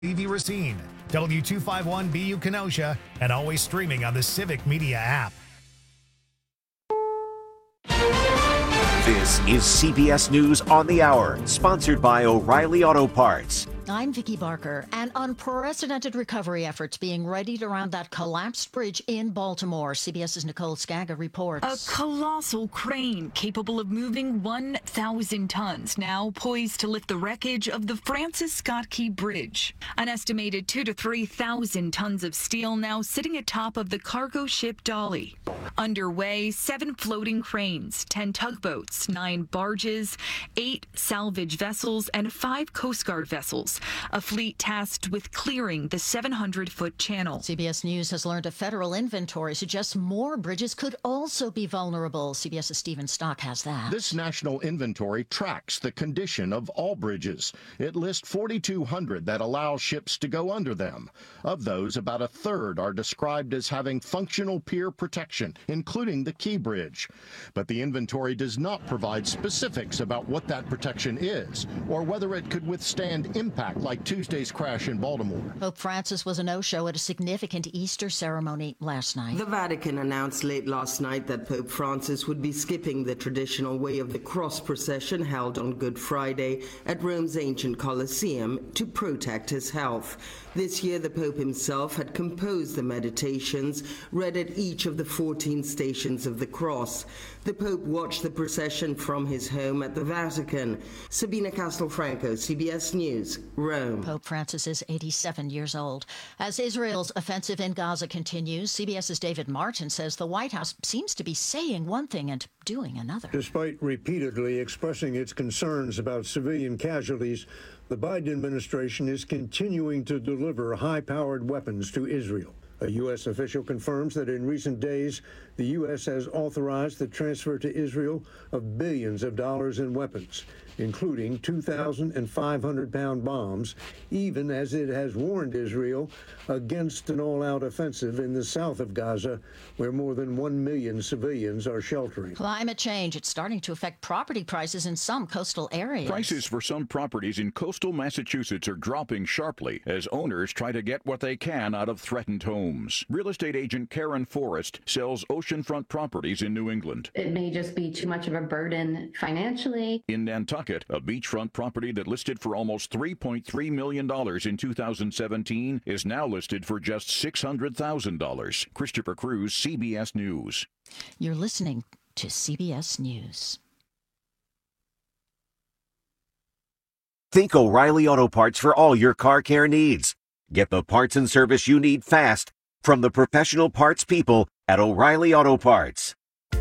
Levy Racine, W251BU Kenosha, and always streaming on the Civic Media app. This is CBS News on the Hour, sponsored by O'Reilly Auto Parts. I'm Vicki Barker, and unprecedented recovery efforts being readied around that collapsed bridge in Baltimore. CBS's Nicole Skaga reports. A colossal crane capable of moving 1,000 tons, now poised to lift the wreckage of the Francis Scott Key Bridge. An estimated 2,000 to 3,000 tons of steel now sitting atop of the cargo ship Dolly. Underway, 7 floating cranes, 10 tugboats, 9 barges, 8 salvage vessels, and 5 Coast Guard vessels. A fleet tasked with clearing the 700-foot channel. CBS News has learned a federal inventory suggests more bridges could also be vulnerable. CBS's Stephen Stock has that. This national inventory tracks the condition of all bridges. It lists 4,200 that allow ships to go under them. Of those, about a third are described as having functional pier protection, including the Key Bridge. But the inventory does not provide specifics about what that protection is or whether it could withstand impact like Tuesday's crash in Baltimore. Pope Francis was a no-show at a significant Easter ceremony last night. The Vatican announced late last night that Pope Francis would be skipping the traditional Way of the Cross procession held on Good Friday at Rome's ancient Colosseum to protect his health. This year, the Pope himself had composed the meditations read at each of the 14 stations of the cross. The Pope watched the procession from his home at the Vatican. Sabina Castelfranco, CBS News, Rome. Pope Francis is 87 years old. As Israel's offensive in Gaza continues, CBS's David Martin says the White House seems to be saying one thing and doing another. Despite repeatedly expressing its concerns about civilian casualties, the Biden administration is continuing to deliver high-powered weapons to Israel. A U.S. official confirms that in recent days, the U.S. has authorized the transfer to Israel of billions of dollars in weapons, including 2,500-pound bombs, even as it has warned Israel against an all-out offensive in the south of Gaza, where more than 1 million civilians are sheltering. Climate change, it's starting to affect property prices in some coastal areas. Prices for some properties in coastal Massachusetts are dropping sharply as owners try to get what they can out of threatened homes. Real estate agent Karen Forrest sells oceanfront properties in New England. It may just be too much of a burden financially. In Nantucket, a beachfront property that listed for almost $3.3 million in 2017 is now listed for just $600,000. Christopher Cruz, CBS News. You're listening to CBS News. Think O'Reilly Auto Parts for all your car care needs. Get the parts and service you need fast from the professional parts people at O'Reilly Auto Parts.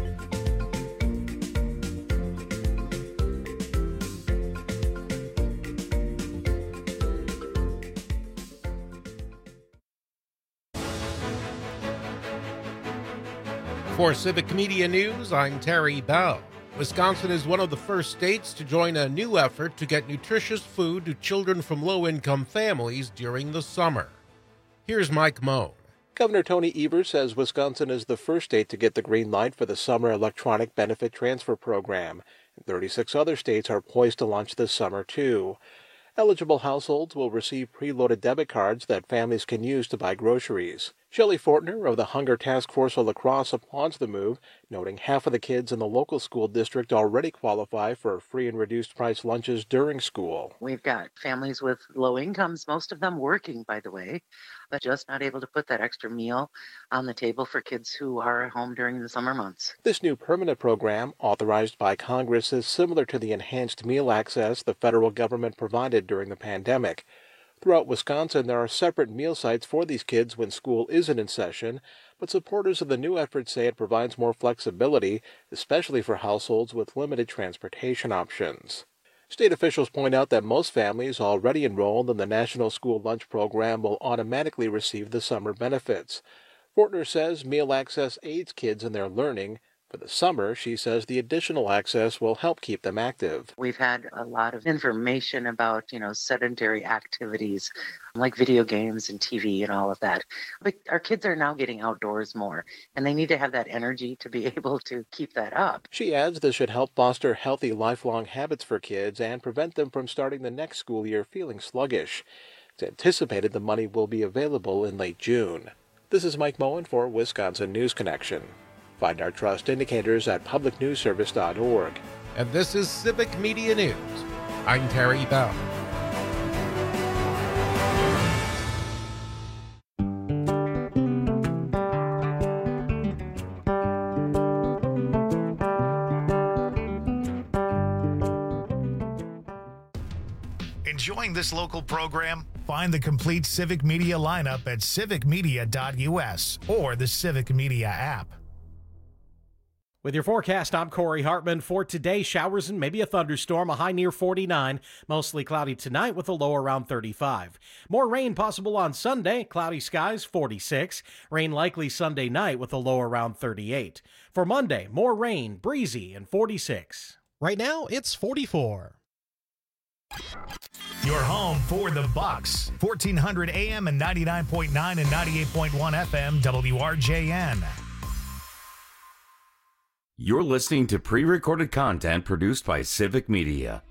For Civic Media News, I'm Terry Bell. Wisconsin is one of the first states to join a new effort to get nutritious food to children from low-income families during the summer. Here's Mike Moe. Governor Tony Evers says Wisconsin is the first state to get the green light for the summer electronic benefit transfer program. 36 other states are poised to launch this summer, too. Eligible households will receive preloaded debit cards that families can use to buy groceries. Shelley Fortner of the Hunger Task Force of La Crosse applauds the move, noting half of the kids in the local school district already qualify for free and reduced price lunches during school. We've got families with low incomes, most of them working, by the way, but just not able to put that extra meal on the table for kids who are at home during the summer months. This new permanent program, authorized by Congress, is similar to the enhanced meal access the federal government provided during the pandemic. Throughout Wisconsin, there are separate meal sites for these kids when school isn't in session, but supporters of the new effort say it provides more flexibility, especially for households with limited transportation options. State officials point out that most families already enrolled in the National School Lunch Program will automatically receive the summer benefits. Fortner says meal access aids kids in their learning. For the summer, she says the additional access will help keep them active. We've had a lot of information about, sedentary activities like video games and TV and all of that. But our kids are now getting outdoors more, and they need to have that energy to be able to keep that up. She adds this should help foster healthy lifelong habits for kids and prevent them from starting the next school year feeling sluggish. It's anticipated the money will be available in late June. This is Mike Moen for Wisconsin News Connection. Find our trust indicators at publicnewsservice.org. And this is Civic Media News. I'm Terry Bell. Enjoying this local program? Find the complete Civic Media lineup at civicmedia.us or the Civic Media app. With your forecast, I'm Corey Hartman. For today, showers and maybe a thunderstorm, a high near 49. Mostly cloudy tonight with a low around 35. More rain possible on Sunday, cloudy skies, 46. Rain likely Sunday night with a low around 38. For Monday, more rain, breezy, and 46. Right now, it's 44. Your home for the Bucks. 1400 AM and 99.9 and 98.1 FM WRJN. You're listening to pre-recorded content produced by Civic Media.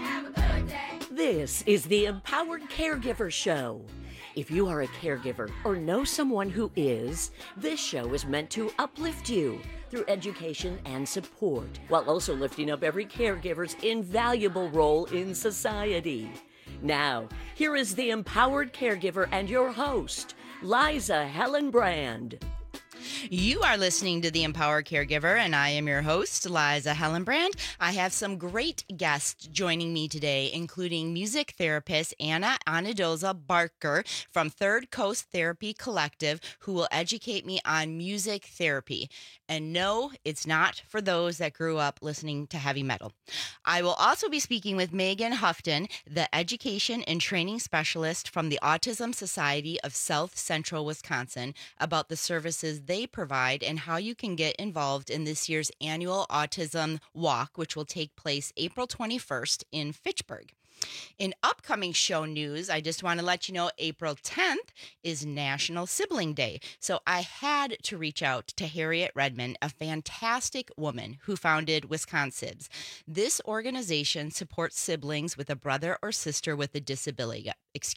This is the Empowered Caregiver Show. If you are a caregiver or know someone who is, this show is meant to uplift you through education and support, while also lifting up every caregiver's invaluable role in society. Now, here is the Empowered Caregiver and your host, Liza Helen Brand. You are listening to The Empowered Caregiver, and I am your host, Liza Hellenbrand. I have some great guests joining me today, including music therapist Anna Anadoza Barker from Third Coast Therapy Collective, who will educate me on music therapy. And no, it's not for those that grew up listening to heavy metal. I will also be speaking with Megan Houghton, the education and training specialist from the Autism Society of South Central Wisconsin, about the services they provide and how you can get involved in this year's annual Autism Walk, which will take place April 21st in Fitchburg. In upcoming show news, I just want to let you know April 10th is National Sibling Day. So I had to reach out to Harriet Redmond, a fantastic woman who founded Wisconsibs. This organization supports siblings with a brother or sister with a disability.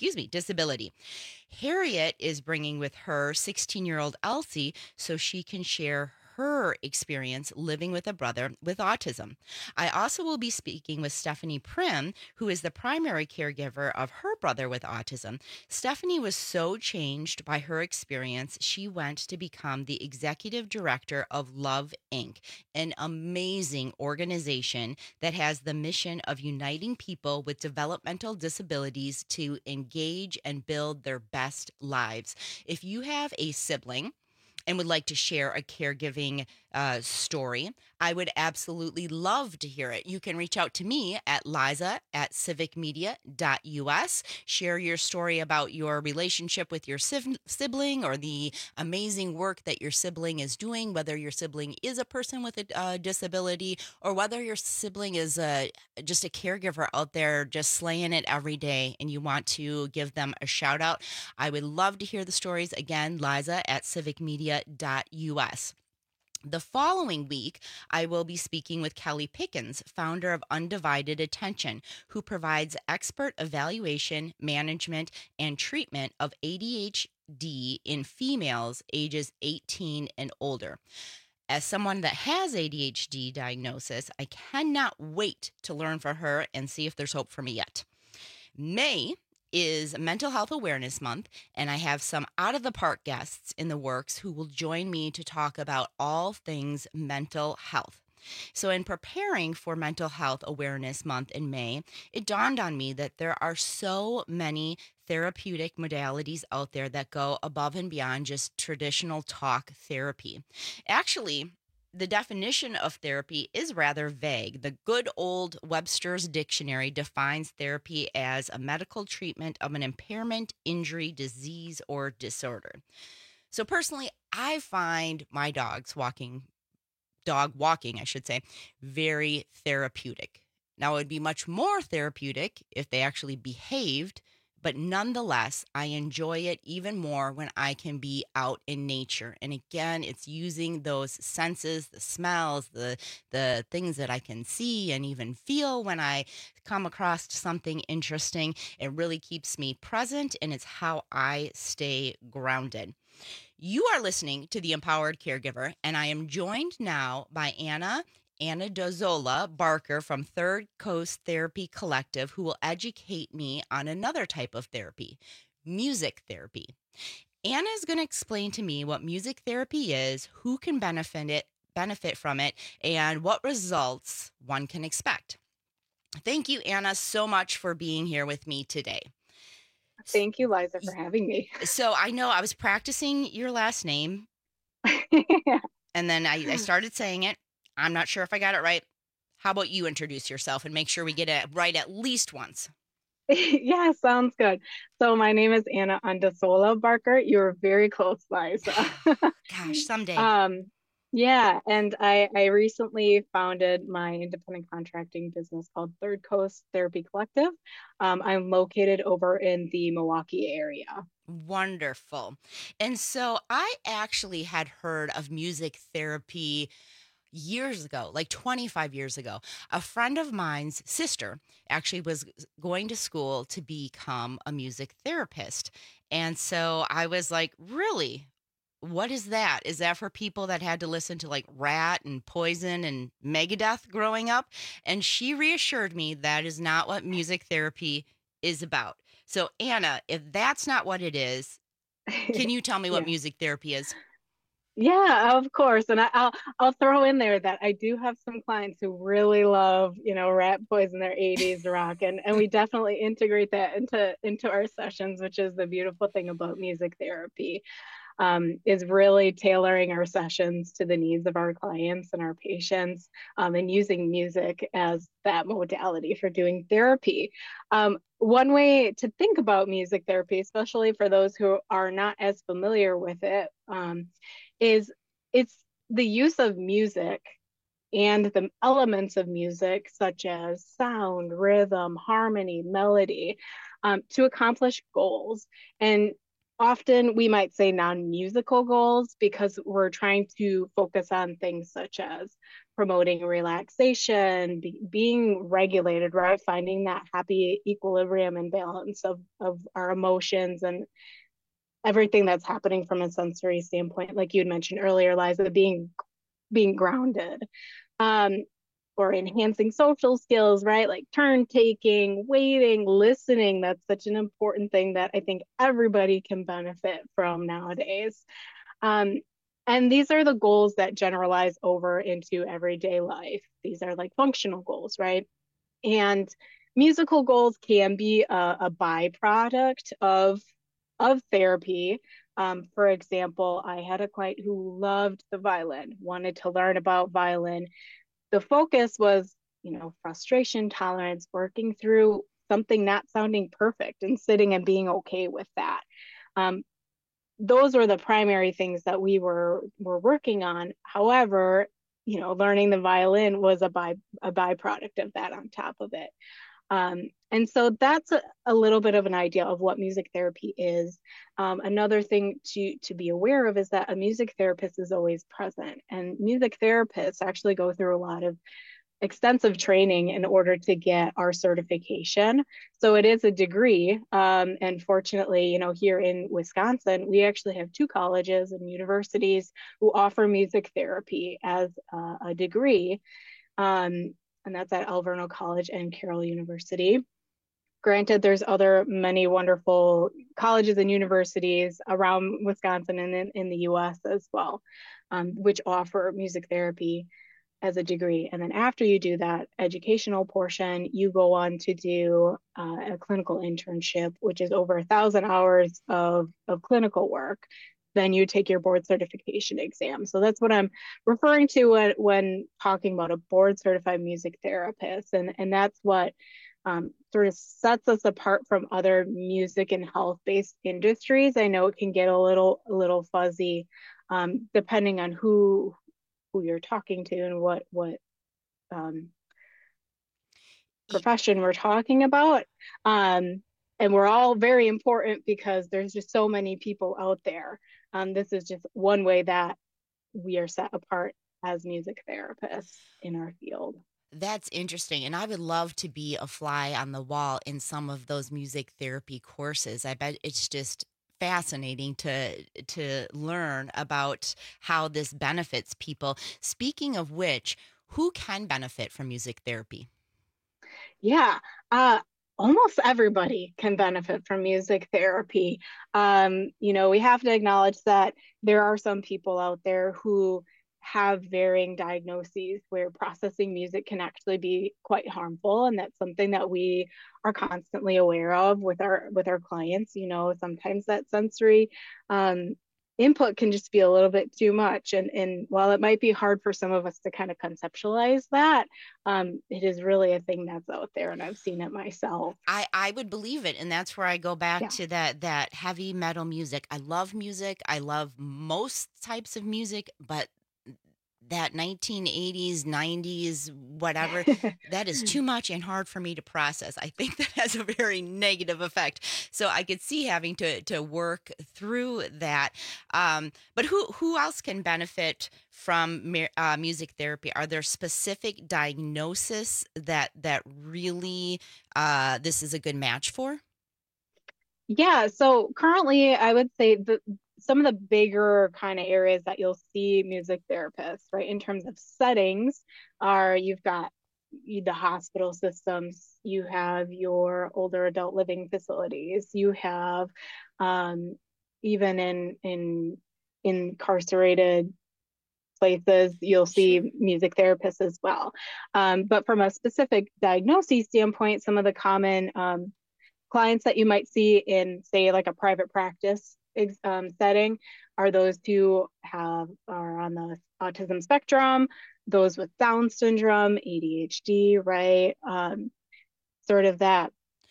Harriet is bringing with her 16-year-old Elsie so she can share her experience living with a brother with autism. I also will be speaking with Stephanie Prim, who is the primary caregiver of her brother with autism. Stephanie was so changed by her experience, she went to become the executive director of Love Inc., an amazing organization that has the mission of uniting people with developmental disabilities to engage and build their best lives. If you have a sibling and would like to share a caregiving story, I would absolutely love to hear it. You can reach out to me at liza@civicmedia.us. Share your story about your relationship with your sibling or the amazing work that your sibling is doing, whether your sibling is a person with a disability or whether your sibling is just a caregiver out there just slaying it every day and you want to give them a shout out. I would love to hear the stories. Again, liza@civicmedia.us. The following week, I will be speaking with Kelly Pickens, founder of Undivided Attention, who provides expert evaluation, management, and treatment of ADHD in females ages 18 and older. As someone that has ADHD diagnosis, I cannot wait to learn from her and see if there's hope for me yet. May is Mental Health Awareness Month, and I have some out-of-the-park guests in the works who will join me to talk about all things mental health. So in preparing for Mental Health Awareness Month in May, it dawned on me that there are so many therapeutic modalities out there that go above and beyond just traditional talk therapy. Actually, the definition of therapy is rather vague. The good old Webster's Dictionary defines therapy as a medical treatment of an impairment, injury, disease, or disorder. So personally, I find my dog walking, very therapeutic. Now, it would be much more therapeutic if they actually behaved But nonetheless, I enjoy it even more when I can be out in nature. And again, it's using those senses, the smells, the things that I can see and even feel when I come across something interesting. It really keeps me present, and it's how I stay grounded. You are listening to The Empowered Caregiver, and I am joined now by Anna Dozola Barker from Third Coast Therapy Collective, who will educate me on another type of therapy, music therapy. Anna is going to explain to me what music therapy is, who can benefit from it, and what results one can expect. Thank you, Anna, so much for being here with me today. Thank you, Liza, for having me. So I know I was practicing your last name, and then I started saying it. I'm not sure if I got it right. How about you introduce yourself and make sure we get it right at least once? Yeah, sounds good. So my name is Anna Dozola Barker. You're very close, Liza. Gosh, someday. Yeah, and I recently founded my independent contracting business called Third Coast Therapy Collective. I'm located over in the Milwaukee area. Wonderful. And so I actually had heard of music therapy years ago, like 25 years ago. A friend of mine's sister actually was going to school to become a music therapist. And so I was like, really? What is that? Is that for people that had to listen to like Rat and Poison and Megadeth growing up? And she reassured me that is not what music therapy is about. So Anna, if that's not what it is, can you tell me what music therapy is? Yeah, of course. And I'll throw in there that I do have some clients who really love, Rat Poison, their 80s rock. And we definitely integrate that into our sessions, which is the beautiful thing about music therapy, is really tailoring our sessions to the needs of our clients and our patients, and using music as that modality for doing therapy. One way to think about music therapy, especially for those who are not as familiar with it, is it's the use of music and the elements of music, such as sound, rhythm, harmony, melody, to accomplish goals. And often we might say non-musical goals because we're trying to focus on things such as promoting relaxation, being regulated, right? Finding that happy equilibrium and balance of our emotions and everything that's happening from a sensory standpoint, like you had mentioned earlier, Liza, being grounded, or enhancing social skills, right? Like turn taking, waiting, listening. That's such an important thing that I think everybody can benefit from nowadays. And these are the goals that generalize over into everyday life. These are like functional goals, right? And musical goals can be a byproduct of therapy. For example, I had a client who loved the violin, wanted to learn about violin. The focus was, frustration tolerance, working through something not sounding perfect and sitting and being okay with that. Those were the primary things that we were working on. However, learning the violin was a byproduct of that on top of it. And so that's a little bit of an idea of what music therapy is. Another thing to be aware of is that a music therapist is always present, and music therapists actually go through a lot of extensive training in order to get our certification. So it is a degree. And fortunately, here in Wisconsin, we actually have 2 colleges and universities who offer music therapy as a degree. And that's at Alverno College and Carroll University. Granted, there's many wonderful colleges and universities around Wisconsin and in the US as well, which offer music therapy as a degree. And then after you do that educational portion, you go on to do a clinical internship, which is over 1,000 hours of clinical work. Then you take your board certification exam. So that's what I'm referring to when talking about a board certified music therapist. And that's what sort of sets us apart from other music and health-based industries. I know it can get a little fuzzy depending on who you're talking to and what profession we're talking about. And and we're all very important because there's just so many people out there. This is just one way that we are set apart as music therapists in our field. That's interesting. And I would love to be a fly on the wall in some of those music therapy courses. I bet it's just fascinating to learn about how this benefits people. Speaking of which, who can benefit from music therapy? Yeah, almost everybody can benefit from music therapy. We have to acknowledge that there are some people out there who have varying diagnoses where processing music can actually be quite harmful, and that's something that we are constantly aware of with our clients. Sometimes that sensory input can just be a little bit too much, and while it might be hard for some of us to kind of conceptualize that, it is really a thing that's out there, and I've seen it myself. I would believe it, and that's where I go back to that heavy metal music. I love music. I love most types of music, but that 1980s, 90s, whatever, that is too much and hard for me to process. I think that has a very negative effect. So I could see having to work through that. But who else can benefit from music therapy? Are there specific diagnoses that really this is a good match for? Yeah, so currently I would say some of the bigger kind of areas that you'll see music therapists, right, in terms of settings are you've got the hospital systems, you have your older adult living facilities, you have even in incarcerated places, you'll see music therapists as well. But from a specific diagnosis standpoint, some of the common clients that you might see in, say, like a private practice setting are those who are on the autism spectrum, those with Down syndrome, ADHD, right? Sort of that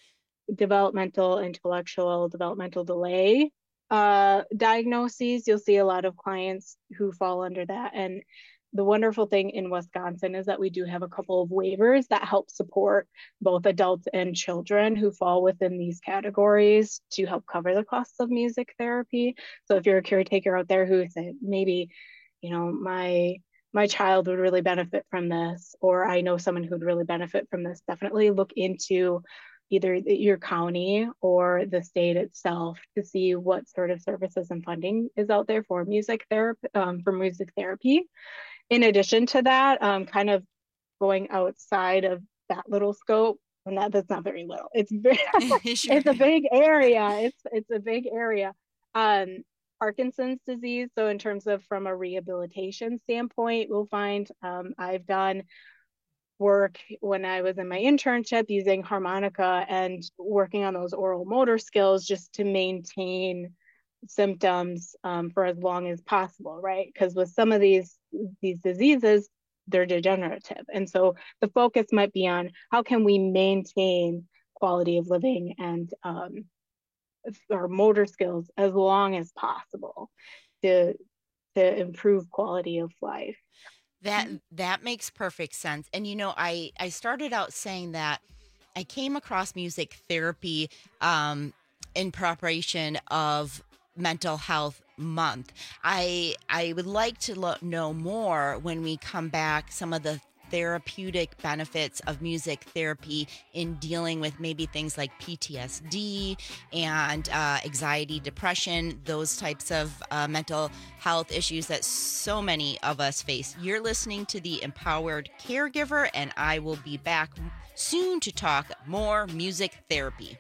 intellectual developmental delay diagnoses. You'll see a lot of clients who fall under that. And the wonderful thing in Wisconsin is that we do have a couple of waivers that help support both adults and children who fall within these categories to help cover the costs of music therapy. So if you're a caretaker out there who said, maybe, my child would really benefit from this, or I know someone who would really benefit from this, definitely look into either your county or the state itself to see what sort of services and funding is out there for music therapy. In addition to that, kind of going outside of that little scope, and that's not very little. It's very, it's a big area. It's a big area. Parkinson's disease. So in terms of from a rehabilitation standpoint, we'll find I've done work when I was in my internship using harmonica and working on those oral motor skills just to maintain symptoms for as long as possible, right? Because with some of these diseases, they're degenerative. And so the focus might be on how can we maintain quality of living and our motor skills as long as possible to improve quality of life. That makes perfect sense. And, I started out saying that I came across music therapy in preparation of Mental Health Month. I would like to know more when we come back, some of the therapeutic benefits of music therapy in dealing with maybe things like PTSD and anxiety, depression, those types of mental health issues that so many of us face. You're listening to The Empowered Caregiver, and I will be back soon to talk more music therapy.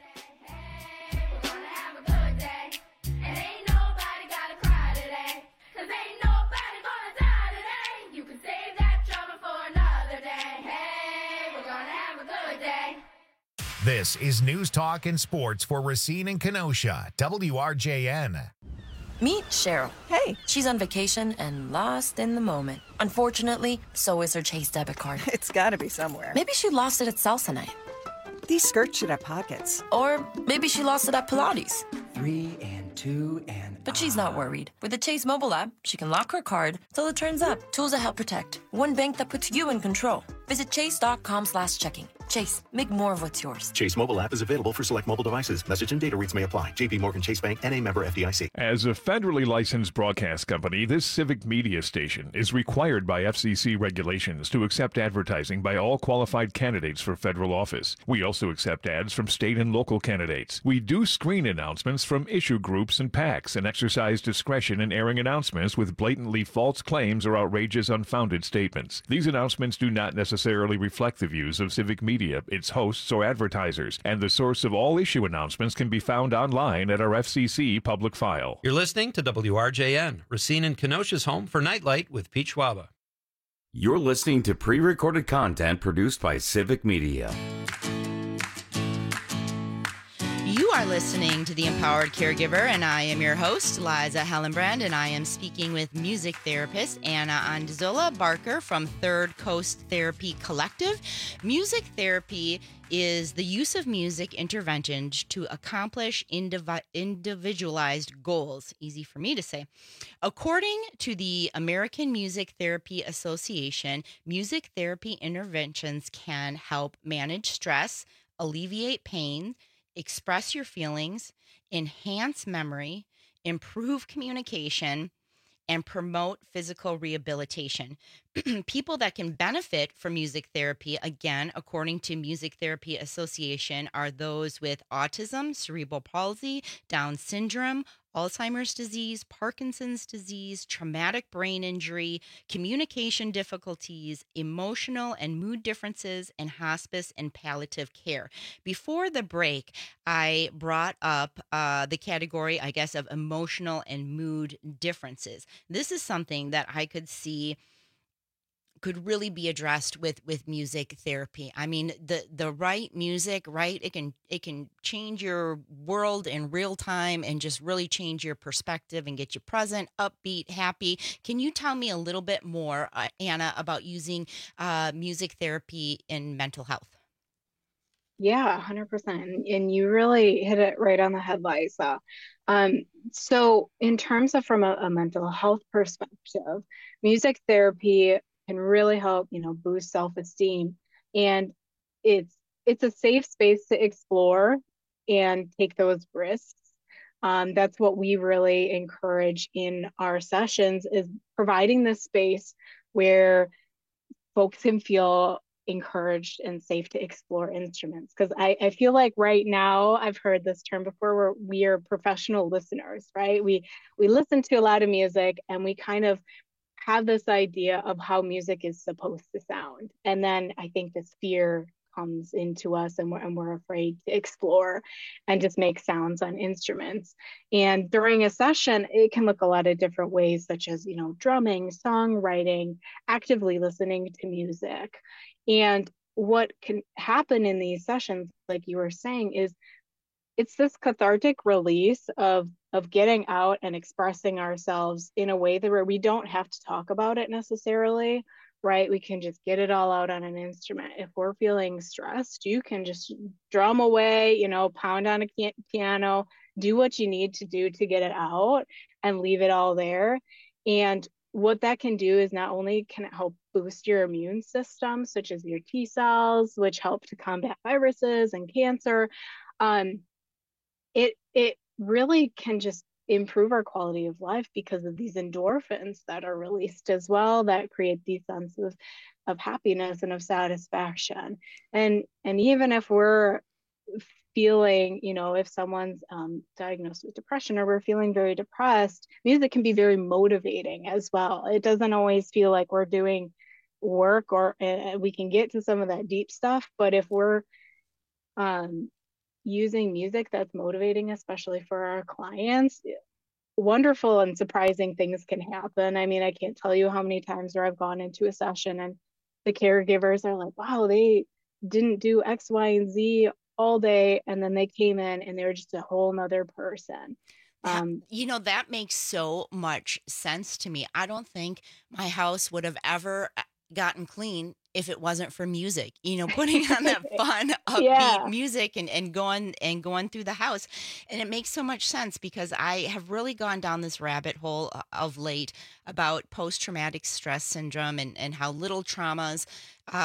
This is News Talk and Sports for Racine and Kenosha, WRJN. Meet Cheryl. Hey. She's on vacation and lost in the moment. Unfortunately, so is her Chase debit card. It's gotta be somewhere. Maybe she lost it at salsa night. These skirts should have pockets. Or maybe she lost it at Pilates. 3 and 2 and... But she's not worried. With the Chase mobile app, she can lock her card till it turns up. Tools that help protect. One bank that puts you in control. Visit chase.com/checking. Chase, make more of what's yours. Chase mobile app is available for select mobile devices. Message and data rates may apply. JP Morgan Chase Bank, N.A. member FDIC. As a federally licensed broadcast company, this civic media station is required by FCC regulations to accept advertising by all qualified candidates for federal office. We also accept ads from state and local candidates. We do screen announcements from issue groups and PACs and exercise discretion in airing announcements with blatantly false claims or outrageous unfounded statements. These announcements do not necessarily reflect the views of Civic Media, its hosts, or advertisers, and the source of all issue announcements can be found online at our FCC public file. You're listening to WRJN, Racine and Kenosha's home for Nightlight with Pete Schwaba. You're listening to pre-recorded content produced by Civic Media. You are listening to The Empowered Caregiver, and I am your host, Liza Hellenbrand, and I am speaking with music therapist Anna Andazola Barker from Third Coast Therapy Collective. Music therapy is the use of music interventions to accomplish individualized goals. Easy for me to say. According to the American Music Therapy Association, music therapy interventions can help manage stress, alleviate pain, express your feelings, enhance memory, improve communication, and promote physical rehabilitation. People that can benefit from music therapy, again, according to Music Therapy Association, are those with autism, cerebral palsy, Down syndrome, Alzheimer's disease, Parkinson's disease, traumatic brain injury, communication difficulties, emotional and mood differences, and hospice and palliative care. Before the break, I brought up the category, I guess, of emotional and mood differences. This is something that I could see could really be addressed with music therapy. I mean, the right music, right? It can change your world in real time and just really change your perspective and get you present, upbeat, happy. Can you tell me a little bit more, Anna, about using music therapy in mental health? Yeah, 100%. And you really hit it right on the head, Liza. So in terms of from a mental health perspective, music therapy can really help, boost self-esteem. And it's a safe space to explore and take those risks. That's what we really encourage in our sessions, is providing this space where folks can feel encouraged and safe to explore instruments. Because I feel like right now, I've heard this term before, where we are professional listeners, right? We listen to a lot of music and we kind of have this idea of how music is supposed to sound. And then I think this fear comes into us, and we're afraid to explore and just make sounds on instruments. And during a session, it can look a lot of different ways, such as, drumming, songwriting, actively listening to music. And what can happen in these sessions, like you were saying, is it's this cathartic release of getting out and expressing ourselves in a way that where we don't have to talk about it necessarily, right? We can just get it all out on an instrument. If we're feeling stressed, you can just drum away, pound on a piano, do what you need to do to get it out and leave it all there. And what that can do is not only can it help boost your immune system, such as your T cells, which help to combat viruses and cancer, it really can just improve our quality of life because of these endorphins that are released as well, that create these senses of happiness and of satisfaction. And even if we're feeling, if someone's diagnosed with depression, or we're feeling very depressed, music can be very motivating as well. It doesn't always feel like we're doing work, or we can get to some of that deep stuff, but if we're using music that's motivating, especially for our clients, wonderful and surprising things can happen. I mean, I can't tell you how many times where I've gone into a session and the caregivers are like, wow, they didn't do X, Y, and Z all day, and then they came in and they were just a whole nother person. That makes so much sense to me. I don't think my house would have ever gotten clean if it wasn't for music, putting on that fun, upbeat music and going through the house. And it makes so much sense because I have really gone down this rabbit hole of late about post-traumatic stress syndrome and how little traumas,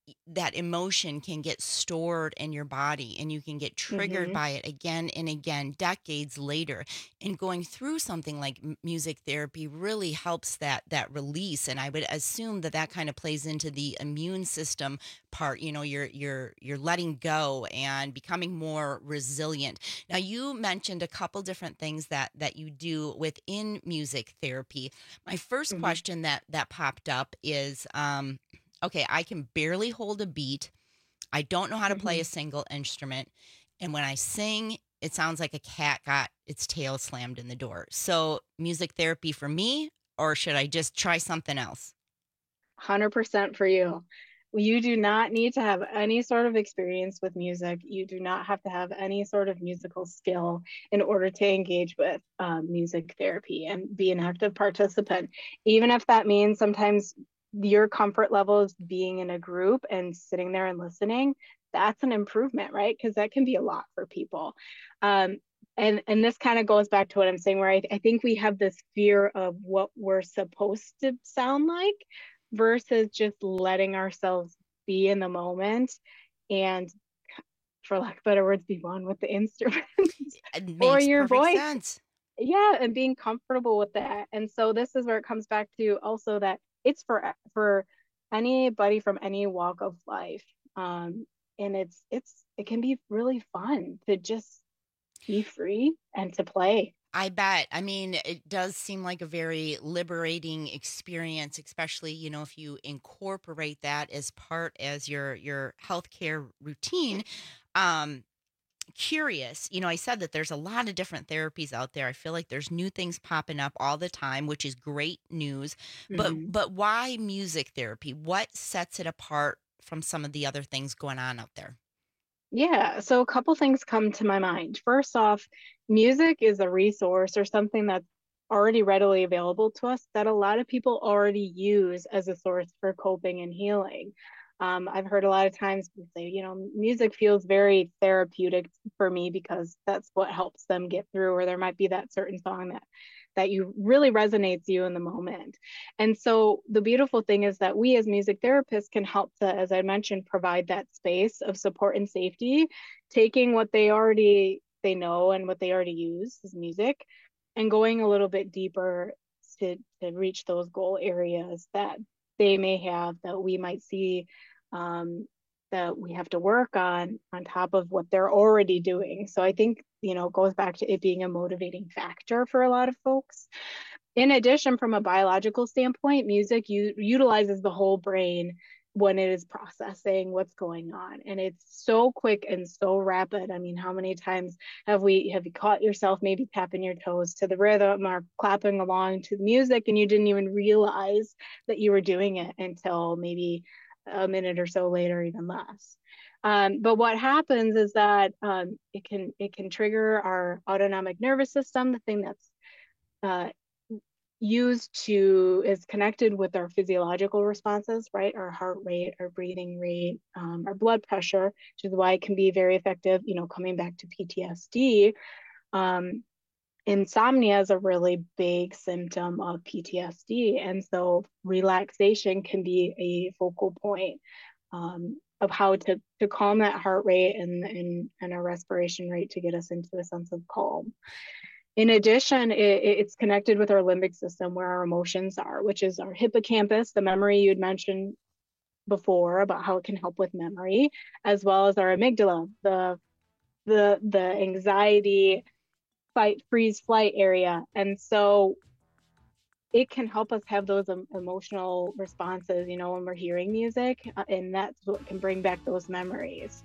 that emotion can get stored in your body and you can get triggered by it again and again decades later. And going through something like music therapy really helps that release. And I would assume that kind of plays into the immune system part. You're letting go and becoming more resilient. Now, you mentioned a couple different things that you do within music therapy. My first question that popped up is, okay, I can barely hold a beat. I don't know how to play a single instrument. And when I sing, it sounds like a cat got its tail slammed in the door. So music therapy for me, or should I just try something else? 100% for you. You do not need to have any sort of experience with music. You do not have to have any sort of musical skill in order to engage with music therapy and be an active participant. Even if that means sometimes your comfort level is being in a group and sitting there and listening, that's an improvement, right? Because that can be a lot for people. And this kind of goes back to what I'm saying, where I think we have this fear of what we're supposed to sound like versus just letting ourselves be in the moment and, for lack of better words, be one with the instrument or your voice. Sense. Yeah, and being comfortable with that. And so this is where it comes back to also that it's for anybody from any walk of life. And it can be really fun to just be free and to play. I bet. I mean, it does seem like a very liberating experience, especially, if you incorporate that as your healthcare routine. Curious, I said that there's a lot of different therapies out there. I feel like there's new things popping up all the time, which is great news. But why music therapy? What sets it apart from some of the other things going on out there? Yeah, so a couple things come to my mind. First off, music is a resource or something that's already readily available to us that a lot of people already use as a source for coping and healing. I've heard a lot of times people say, music feels very therapeutic for me because that's what helps them get through, or there might be that certain song that you really resonates you in the moment. And so the beautiful thing is that we as music therapists can help to, as I mentioned, provide that space of support and safety, taking what they know and what they already use as music and going a little bit deeper to reach those goal areas that they may have, that we might see that we have to work on top of what they're already doing. So I think, it goes back to it being a motivating factor for a lot of folks. In addition, from a biological standpoint, music utilizes the whole brain when it is processing what's going on. And it's so quick and so rapid. I mean, how many times have you caught yourself maybe tapping your toes to the rhythm or clapping along to the music and you didn't even realize that you were doing it until maybe a minute or so later, even less. But what happens is that it can trigger our autonomic nervous system, the thing that's is connected with our physiological responses, right? Our heart rate, our breathing rate, our blood pressure, which is why it can be very effective, coming back to PTSD. Insomnia is a really big symptom of PTSD. And so relaxation can be a focal point of how to calm that heart rate and our respiration rate to get us into a sense of calm. In addition, it's connected with our limbic system where our emotions are, which is our hippocampus, the memory you'd mentioned before about how it can help with memory, as well as our amygdala, the anxiety, fight, freeze, flight area. And so it can help us have those emotional responses, when we're hearing music, and that's what can bring back those memories.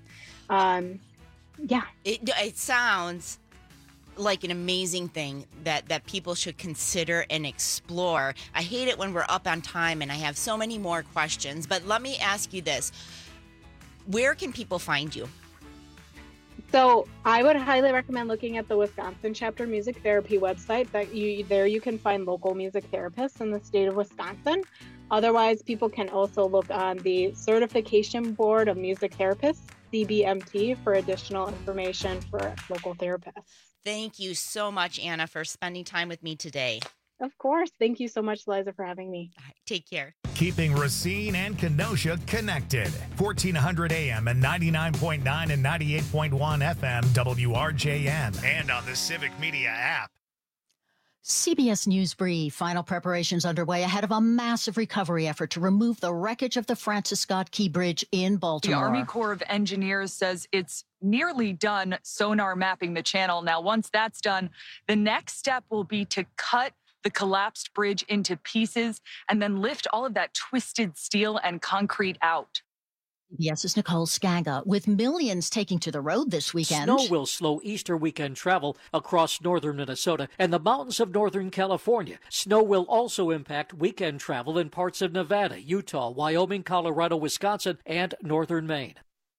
It sounds like an amazing thing that people should consider and explore. I hate it when we're up on time and I have so many more questions, but let me ask you this. Where can people find you? So I would highly recommend looking at the Wisconsin Chapter Music Therapy website. You can find local music therapists in the state of Wisconsin. Otherwise, people can also look on the Certification Board of Music Therapists, CBMT, for additional information for local therapists. Thank you so much, Anna, for spending time with me today. Of course. Thank you so much, Liza, for having me. All right, take care. Keeping Racine and Kenosha connected. 1400 AM and 99.9 and 98.1 FM WRJN. And on the Civic Media app. CBS News Brief. Final preparations underway ahead of a massive recovery effort to remove the wreckage of the Francis Scott Key Bridge in Baltimore. The Army Corps of Engineers says it's nearly done sonar mapping the channel. Now, once that's done, the next step will be to cut the collapsed bridge into pieces and then lift all of that twisted steel and concrete out. CBS's Nicole Skaga. With millions taking to the road this weekend. Snow will slow Easter weekend travel across northern Minnesota and the mountains of northern California. Snow will also impact weekend travel in parts of Nevada, Utah, Wyoming, Colorado, Wisconsin, and northern Maine.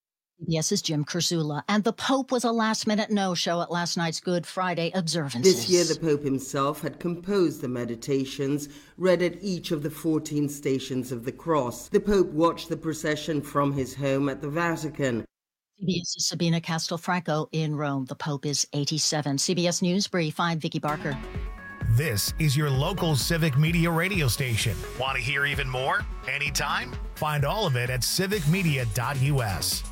This year, the Pope himself had composed the meditations read at each of the 14 stations of the cross. The Pope watched the procession from his home at the Vatican. CBS's Sabina Castelfranco in Rome. The Pope is 87. CBS News Brief. I'm Vicki Barker. This is your local Civic Media radio station. Want to hear even more? Anytime? Find all of it at civicmedia.us.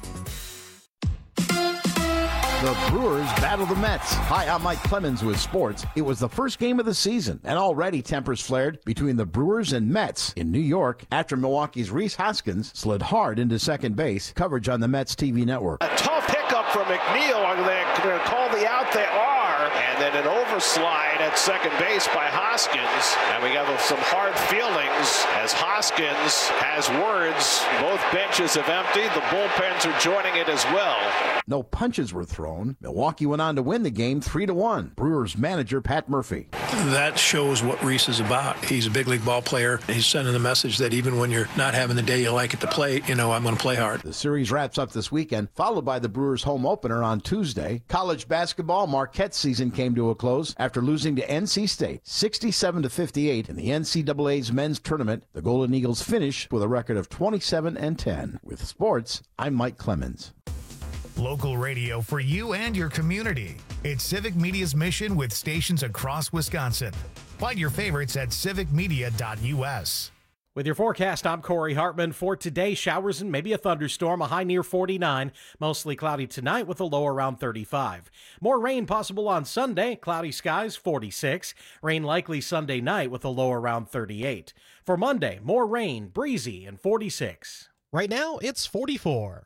The Brewers battle the Mets. Hi, I'm Mike Clemens with sports. It was the first game of the season, and already tempers flared between the Brewers and Mets in New York after Milwaukee's Rhys Hoskins slid hard into second base. Coverage on the Mets TV network. A tough pickup from McNeil. Are they going to call the out? They are. And then an overslide at second base by Hoskins. And we have some hard feelings as Hoskins has words. Both benches have emptied. The bullpens are joining it as well. No punches were thrown. Milwaukee went on to win the game 3-1. Brewers manager Pat Murphy. That shows what Rhys is about. He's a big league ball player. He's sending the message that even when you're not having the day you like at the plate, I'm going to play hard. The series wraps up this weekend, followed by the Brewers home opener on Tuesday. College basketball Marquette's season came to a close after losing to NC State 67-58 in the NCAA's men's tournament. The Golden Eagles finished with a record of 27-10. With sports, I'm Mike Clemens. Local radio for you and your community. It's Civic Media's mission with stations across Wisconsin. Find your favorites at civicmedia.us. With your forecast, I'm Corey Hartman. For today, showers and maybe a thunderstorm, a high near 49. Mostly cloudy tonight with a low around 35. More rain possible on Sunday, cloudy skies, 46. Rain likely Sunday night with a low around 38. For Monday, more rain, breezy, and 46. Right now, it's 44.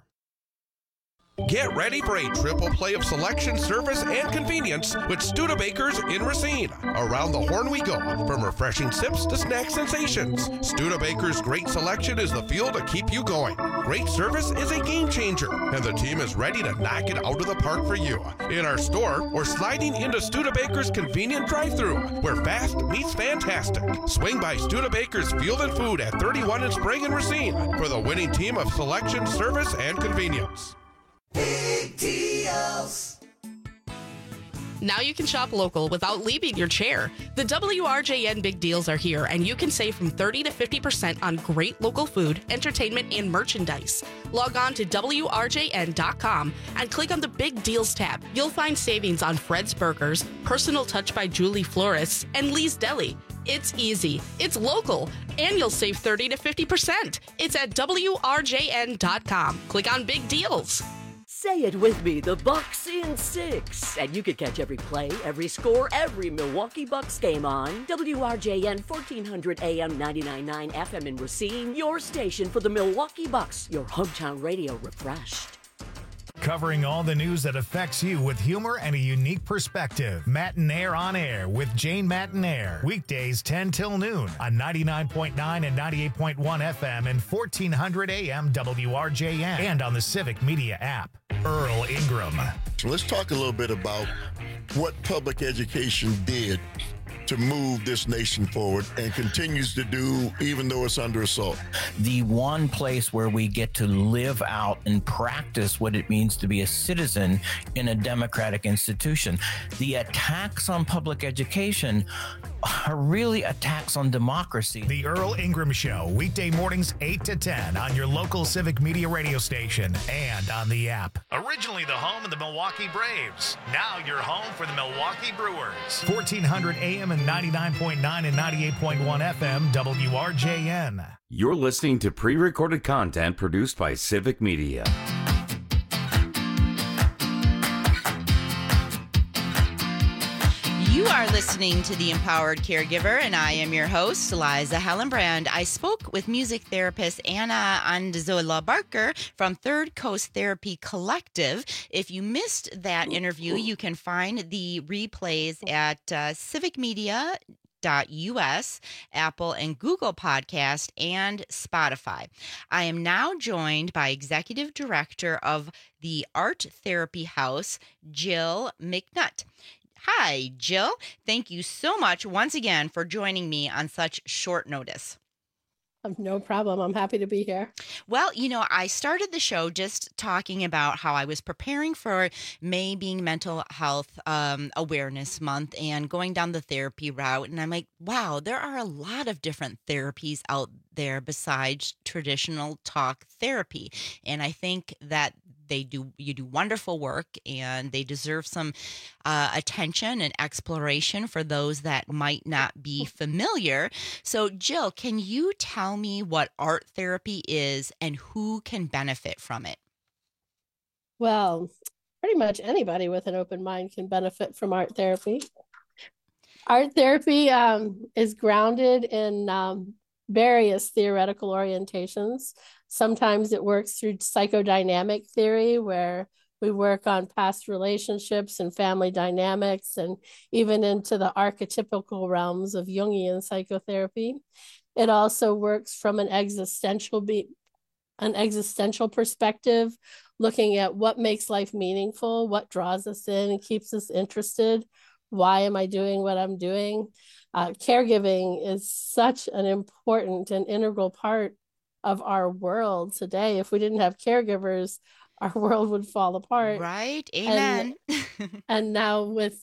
Get ready for a triple play of selection, service, and convenience with Studebakers in Racine. Around the horn we go, from refreshing sips to snack sensations. Studebakers' great selection is the fuel to keep you going. Great service is a game changer, and the team is ready to knock it out of the park for you. In our store, we're sliding into Studebakers' convenient drive-thru, where fast meets fantastic. Swing by Studebakers Field and Food at 31 in Sprague and Racine for the winning team of selection, service, and convenience. Big deals. Now you can shop local without leaving your chair. The WRJN Big Deals are here, and you can save from 30 to 50% on great local food, entertainment, and merchandise. Log on to WRJN.com and click on the Big Deals tab. You'll find savings on Fred's Burgers, Personal Touch by Julie Flores, and Lee's Deli. It's easy, it's local, and you'll save 30 to 50%. It's at WRJN.com. Click on Big Deals. Say it with me, the Bucks in 6. And you can catch every play, every score, every Milwaukee Bucks game on WRJN 1400 AM 99.9 FM in Racine, your station for the Milwaukee Bucks, your hometown radio refreshed. Covering all the news that affects you with humor and a unique perspective. Matinaire on Air with Jane Matinaire. Weekdays 10 till noon on 99.9 and 98.1 FM and 1400 AM WRJN and on the Civic Media app. Earl Ingram. So let's talk a little bit about what public education did to move this nation forward and continues to do even though it's under assault. The one place where we get to live out and practice what it means to be a citizen in a democratic institution. The attacks on public education are really attacks on democracy. The Earl Ingram Show, weekday mornings 8 to 10 on your local Civic Media radio station and on the app. Originally the home of the Milwaukee Braves, now your home for the Milwaukee Brewers. 1400 AM and 99.9 and 98.1 FM, WRJN. You're listening to pre-recorded content produced by Civic Media. You are listening to The Empowered Caregiver, and I am your host, Liza Hellenbrand. I spoke with music therapist Anna Andazola Barker from Third Coast Therapy Collective. If you missed that interview, you can find the replays at civicmedia.us, Apple and Google Podcast, and Spotify. I am now joined by Executive Director of the Art Therapy House, Jill McNutt. Hi, Jill. Thank you so much once again for joining me on such short notice. No problem. I'm happy to be here. Well, I started the show just talking about how I was preparing for May being Mental Health Awareness Month and going down the therapy route. And I'm like, wow, there are a lot of different therapies out there besides traditional talk therapy. And I think that you do wonderful work, and they deserve some attention and exploration for those that might not be familiar. So, Jill, can you tell me what art therapy is and who can benefit from it? Well, pretty much anybody with an open mind can benefit from art therapy. Art therapy is grounded in various theoretical orientations. Sometimes it works through psychodynamic theory, where we work on past relationships and family dynamics, and even into the archetypical realms of Jungian psychotherapy. It also works from an existential perspective, looking at what makes life meaningful, what draws us in and keeps us interested. Why am I doing what I'm doing? Caregiving is such an important and integral part of our world today. If we didn't have caregivers, our world would fall apart. Right. Amen. And now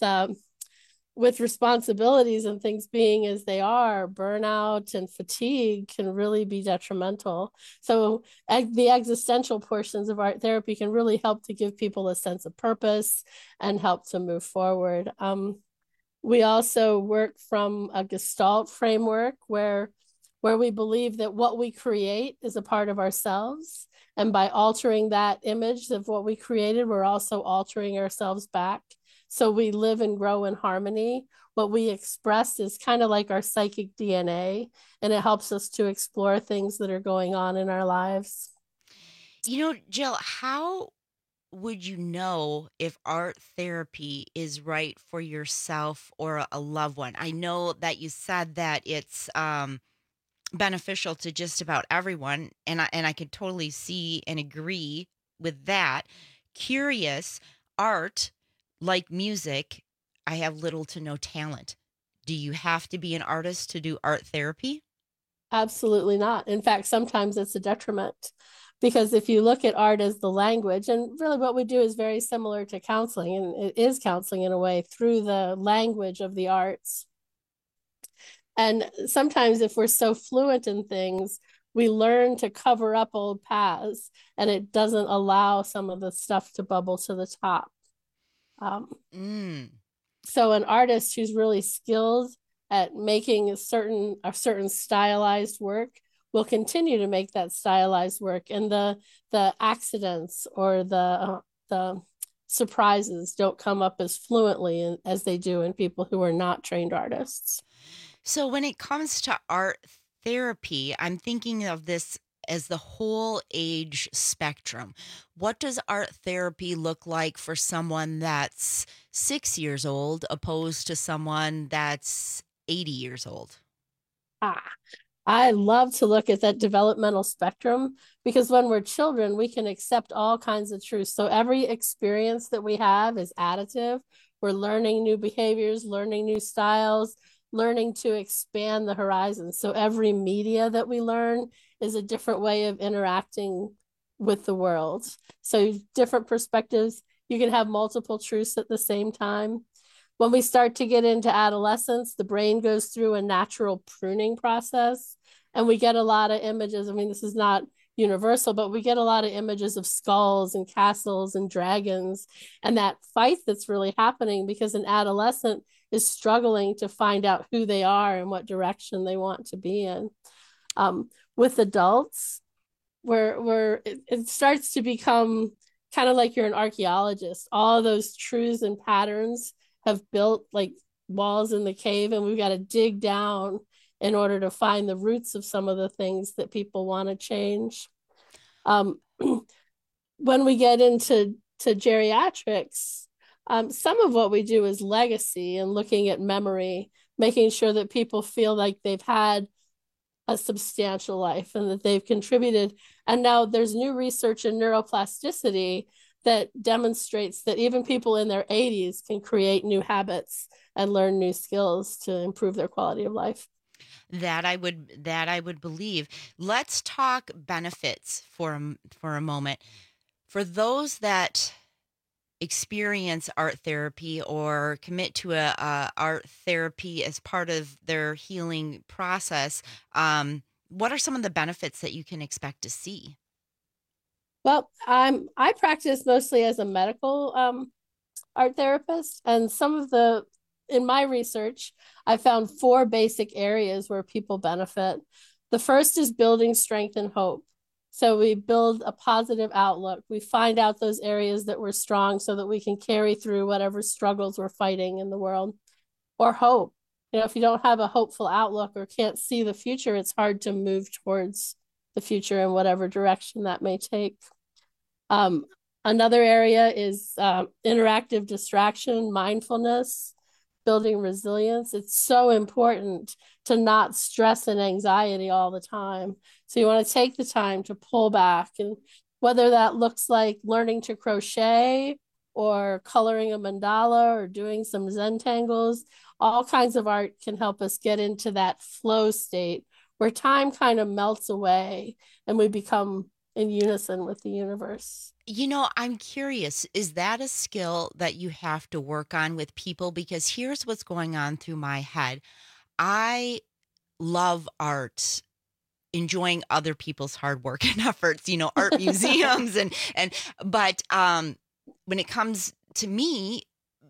with responsibilities and things being as they are, burnout and fatigue can really be detrimental. So the existential portions of art therapy can really help to give people a sense of purpose and help to move forward. We also work from a Gestalt framework where we believe that what we create is a part of ourselves. And by altering that image of what we created, we're also altering ourselves back. So we live and grow in harmony. What we express is kind of like our psychic DNA, and it helps us to explore things that are going on in our lives. Jill, how would you know if art therapy is right for yourself or a loved one? I know that you said that it's beneficial to just about everyone, and I could totally see and agree with that. Curious, art, like music, I have little to no talent. Do you have to be an artist to do art therapy? Absolutely not. In fact, sometimes it's a detriment, because if you look at art as the language, and really what we do is very similar to counseling, and it is counseling in a way through the language of the arts. And sometimes if we're so fluent in things, we learn to cover up old paths, and it doesn't allow some of the stuff to bubble to the top. So an artist who's really skilled at making a certain stylized work will continue to make that stylized work, and the accidents or the surprises don't come up as fluently as they do in people who are not trained artists. So when it comes to art therapy, I'm thinking of this as the whole age spectrum. What does art therapy look like for someone that's 6 years old opposed to someone that's 80 years old? I love to look at that developmental spectrum, because when we're children, we can accept all kinds of truths. So every experience that we have is additive. We're learning new behaviors, learning new styles, learning to expand the horizons. So every media that we learn is a different way of interacting with the world. So different perspectives. You can have multiple truths at the same time. When we start to get into adolescence, the brain goes through a natural pruning process, and we get a lot of images. I mean, this is not universal, but we get a lot of images of skulls and castles and dragons, and that fight that's really happening because an adolescent is struggling to find out who they are and what direction they want to be in. With adults, where it starts to become kind of like you're an archaeologist. All of those truths and patterns have built like walls in the cave, and we've got to dig down in order to find the roots of some of the things that people want to change. When we get into geriatrics, some of what we do is legacy and looking at memory, making sure that people feel like they've had a substantial life and that they've contributed. And now there's new research in neuroplasticity that demonstrates that even people in their 80s can create new habits and learn new skills to improve their quality of life. That I would believe. Let's talk benefits for a moment. For those that experience art therapy or commit to a art therapy as part of their healing process, what are some of the benefits that you can expect to see? Well, I practice mostly as a medical art therapist, and in my research, I found 4 basic areas where people benefit. The first is building strength and hope. So we build a positive outlook. We find out those areas that we're strong so that we can carry through whatever struggles we're fighting in the world. Or hope. If you don't have a hopeful outlook or can't see the future, it's hard to move towards the future in whatever direction that may take. Another area is interactive distraction, mindfulness, building resilience. It's so important to not stress and anxiety all the time. So you want to take the time to pull back, and whether that looks like learning to crochet or coloring a mandala or doing some Zentangles, all kinds of art can help us get into that flow state where time kind of melts away and we become in unison with the universe. I'm curious, is that a skill that you have to work on with people? Because here's what's going on through my head. I love art, enjoying other people's hard work and efforts, art museums but when it comes to me,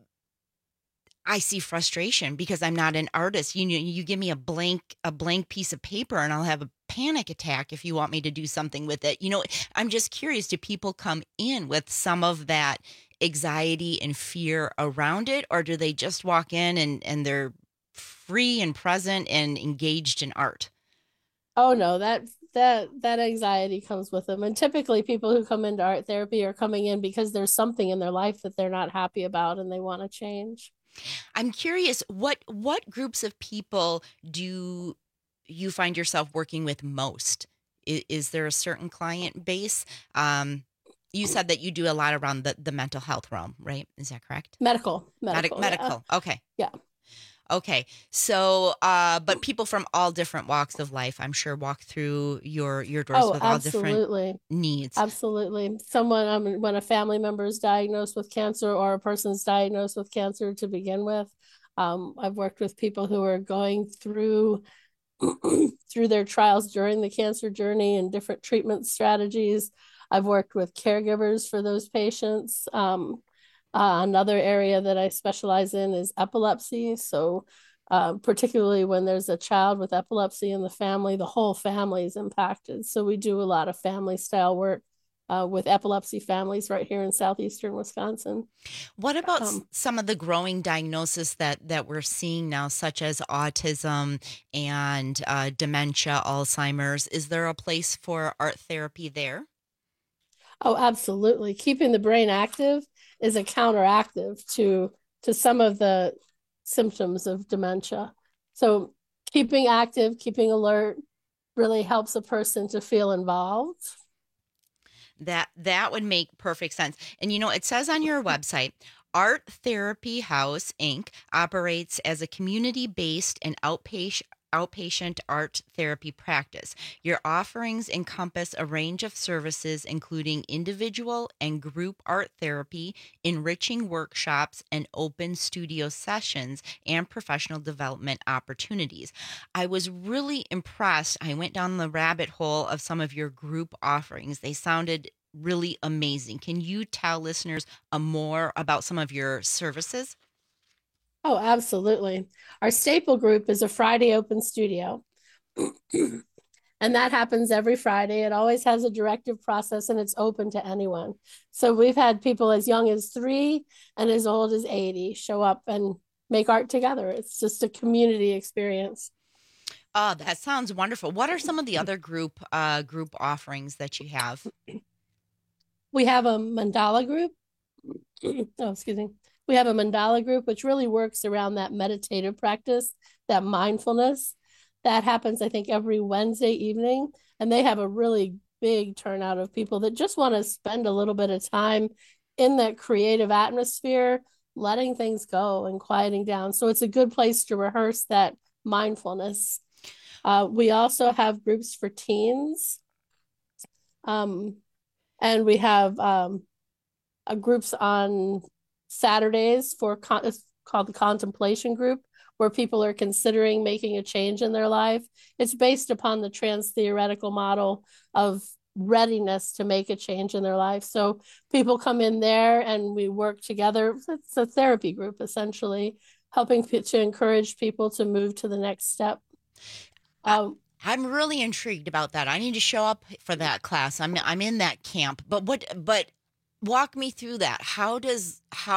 I see frustration because I'm not an artist. You give me a blank piece of paper and I'll have a panic attack if you want me to do something with it. I'm just curious, do people come in with some of that anxiety and fear around it, or do they just walk in and they're free and present and engaged in art? Oh no, that anxiety comes with them. And typically people who come into art therapy are coming in because there's something in their life that they're not happy about and they want to change. I'm curious, what groups of people do you find yourself working with most? Is there a certain client base? You said that you do a lot around the mental health realm, right? Is that correct? Medical. Yeah. Okay. Yeah. Okay. So, but people from all different walks of life, I'm sure, walk through your doors with all different needs. Absolutely. Someone, when a family member is diagnosed with cancer or a person's diagnosed with cancer to begin with, I've worked with people who are going through their trials during the cancer journey and different treatment strategies. I've worked with caregivers for those patients. Another area that I specialize in is epilepsy. So particularly when there's a child with epilepsy in the family, the whole family is impacted. So we do a lot of family style work with epilepsy families right here in southeastern Wisconsin. What about some of the growing diagnoses that we're seeing now, such as autism and dementia, Alzheimer's? Is there a place for art therapy there? Oh, absolutely. Keeping the brain active is a counteractive to some of the symptoms of dementia. So keeping active, keeping alert really helps a person to feel involved. That would make perfect sense. And it says on your website, Art Therapy House, Inc. operates as a community-based and outpatient outpatient art therapy practice. Your offerings encompass a range of services, including individual and group art therapy, enriching workshops, and open studio sessions and professional development opportunities. I was really impressed. I went down the rabbit hole of some of your group offerings. They sounded really amazing. Can you tell listeners more about some of your services? Oh, absolutely. Our staple group is a Friday open studio. And that happens every Friday. It always has a directive process and it's open to anyone. So we've had people as young as 3 and as old as 80 show up and make art together. It's just a community experience. Oh, that sounds wonderful. What are some of the other group offerings that you have? We have a mandala group. Oh, excuse me. We have a mandala group, which really works around that meditative practice, that mindfulness. That happens, I think, every Wednesday evening. And they have a really big turnout of people that just want to spend a little bit of time in that creative atmosphere, letting things go and quieting down. So it's a good place to rehearse that mindfulness. We also have groups for teens. And we have groups on Saturdays it's called the Contemplation Group, where people are considering making a change in their life. It's based upon the trans-theoretical model of readiness to make a change in their life. So people come in there and we work together. It's a therapy group, essentially, helping to encourage people to move to the next step. I'm really intrigued about that. I need to show up for that class. I'm in that camp. But walk me through that. How does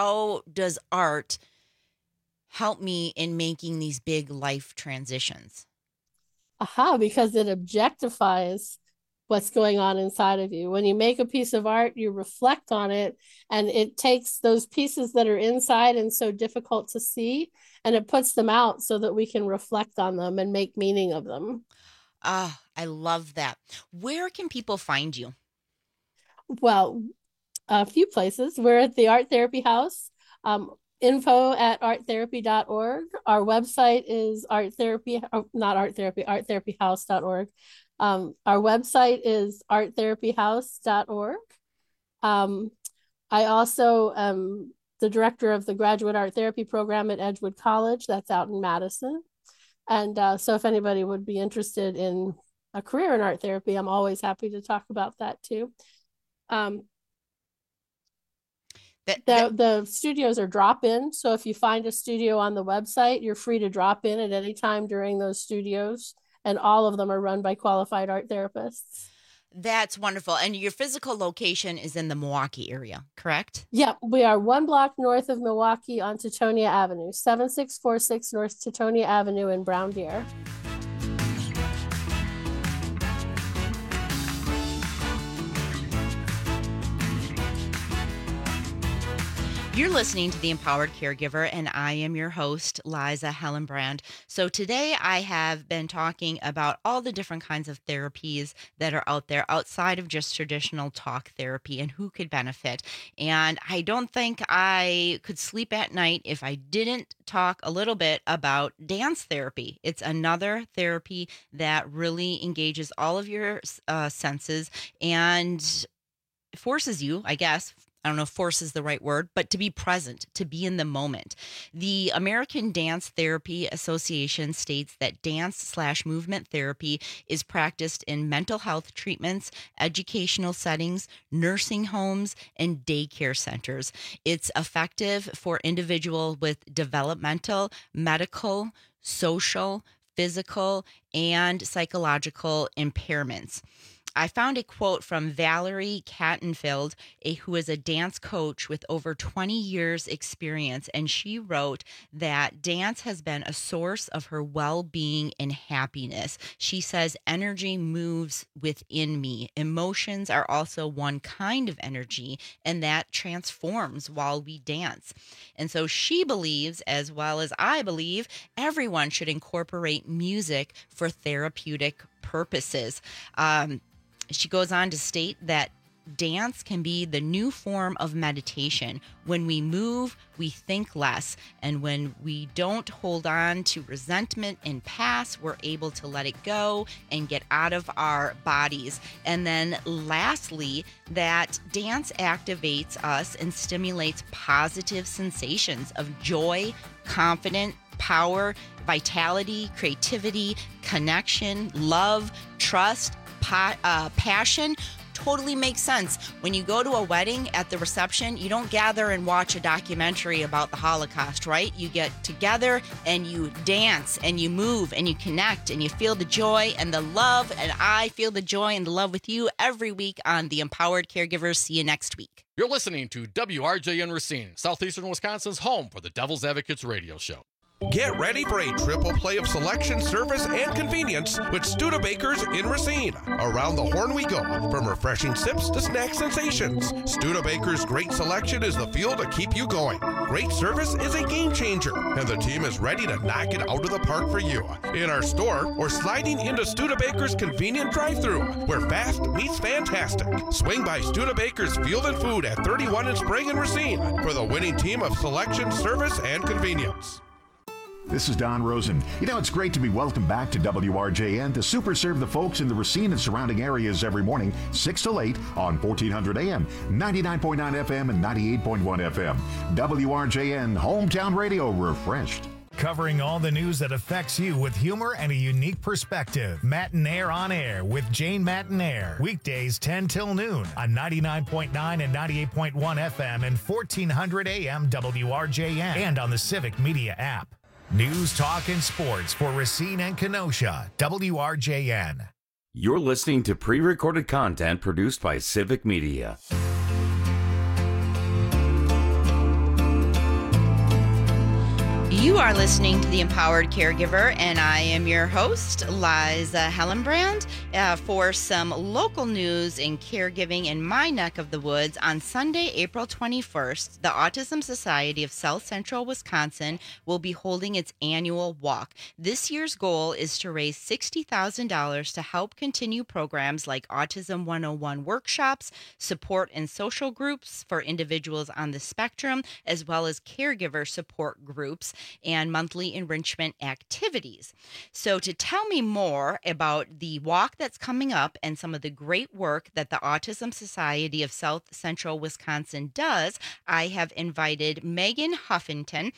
art help me in making these big life transitions? Because it objectifies what's going on inside of you. When you make a piece of art, you reflect on it, and it takes those pieces that are inside and so difficult to see, and it puts them out so that we can reflect on them and make meaning of them. I love that. Where can people find you? Well, a few places. We're at the Art Therapy House, info@arttherapy.org. Our website is arttherapyhouse.org. Our website is arttherapyhouse.org. I also am the director of the Graduate Art Therapy program at Edgewood College. That's out in Madison. And so if anybody would be interested in a career in art therapy, I'm always happy to talk about that too. The studios are drop-in. So if you find a studio on the website, you're free to drop in at any time during those studios. And all of them are run by qualified art therapists. That's wonderful. And your physical location is in the Milwaukee area, correct? Yeah, we are 1 block north of Milwaukee on Teutonia Avenue, 7646 North Teutonia Avenue in Brown Deer. You're listening to The Empowered Caregiver, and I am your host, Liza Hellenbrand. So today I have been talking about all the different kinds of therapies that are out there outside of just traditional talk therapy and who could benefit. And I don't think I could sleep at night if I didn't talk a little bit about dance therapy. It's another therapy that really engages all of your senses and forces you, I guess, I don't know if force is the right word, but to be present, to be in the moment. The American Dance Therapy Association states that dance/movement therapy is practiced in mental health treatments, educational settings, nursing homes, and daycare centers. It's effective for individuals with developmental, medical, social, physical, and psychological impairments. I found a quote from Valerie Kattenfield, who is a dance coach with over 20 years experience, and she wrote that dance has been a source of her well-being and happiness. She says, energy moves within me. Emotions are also one kind of energy, and that transforms while we dance. And so she believes, as well as I believe, everyone should incorporate music for therapeutic purposes. She goes on to state that dance can be the new form of meditation. When we move, we think less. And when we don't hold on to resentment and past, we're able to let it go and get out of our bodies. And then lastly, that dance activates us and stimulates positive sensations of joy, confidence, power, vitality, creativity, connection, love, trust, passion. Totally makes sense. When you go to a wedding, at the reception, you don't gather and watch a documentary about the Holocaust, right? You get together and you dance and you move and you connect and you feel the joy and the love. And I feel the joy and the love with you every week on The Empowered Caregivers. See you next week. You're listening to WRJN Racine, Southeastern Wisconsin's home for the Devil's Advocates radio show. Get ready for a triple play of selection, service, and convenience with Studebakers in Racine. Around the horn we go, from refreshing sips to snack sensations. Studebakers' great selection is the fuel to keep you going. Great service is a game changer, and the team is ready to knock it out of the park for you. In our store, or sliding into Studebakers' convenient drive-thru, where fast meets fantastic. Swing by Studebakers Field and Food at 31 in Spring and Racine for the winning team of selection, service, and convenience. This is Don Rosen. You know, it's great to be welcomed back to WRJN to super serve the folks in the Racine and surrounding areas every morning, 6 till 8 on 1400 AM, 99.9 FM, and 98.1 FM. WRJN, Hometown Radio, refreshed. Covering all the news that affects you with humor and a unique perspective. Matinaire on Air with Jane Matinaire. Weekdays 10 till noon on 99.9 and 98.1 FM and 1400 AM WRJN and on the Civic Media app. News, talk, and sports for Racine and Kenosha. WRJN. You're listening to pre-recorded content produced by Civic Media. You are listening to The Empowered Caregiver, and I am your host, Liza Hellenbrand, for some local news in caregiving in my neck of the woods. On Sunday, April 21st, the Autism Society of South Central Wisconsin will be holding its annual walk. This year's goal is to raise $60,000 to help continue programs like Autism 101 workshops, support and social groups for individuals on the spectrum, as well as caregiver support groups and monthly enrichment activities. So to tell me more about the walk that's coming up and some of the great work that the Autism Society of South Central Wisconsin does, I have invited Megan Houghton,